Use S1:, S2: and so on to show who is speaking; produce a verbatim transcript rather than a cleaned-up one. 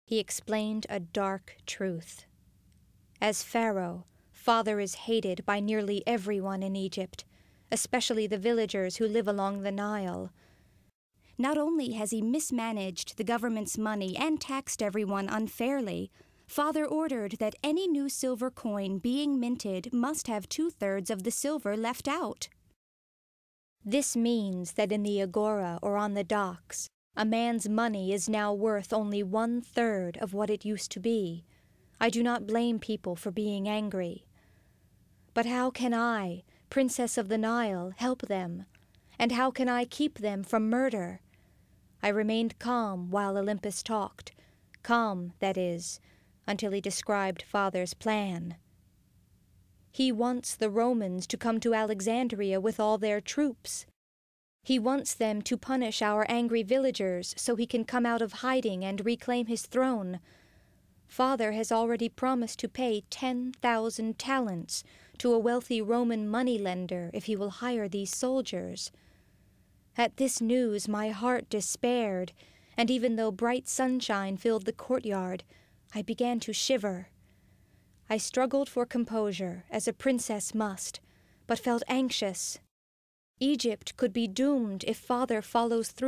S1: He explained a dark truth. As Pharaoh, Father is hated by nearly everyone in Egypt, especially the villagers who live along the Nile.
S2: Not only has he mismanaged the government's money and taxed everyone unfairly, Father ordered that any new silver coin being minted must have two-thirds of the silver left out.
S1: This means that in the agora or on the docks, a man's money is now worth only one-third of what it used to be. I do not blame people for being angry. But how can I, Princess of the Nile, help them? And how can I keep them from murder? I remained calm while Olympus talked, calm, that is, until he described Father's plan. He wants the Romans to come to Alexandria with all their troops. He wants them to punish our angry villagers so he can come out of hiding and reclaim his throne. Father has already promised to pay ten thousand talents to a wealthy Roman moneylender if he will hire these soldiers. At this news my heart despaired, and even though bright sunshine filled the courtyard, I began to shiver. I struggled for composure, as a princess must, but felt anxious. Egypt could be doomed if Father follows through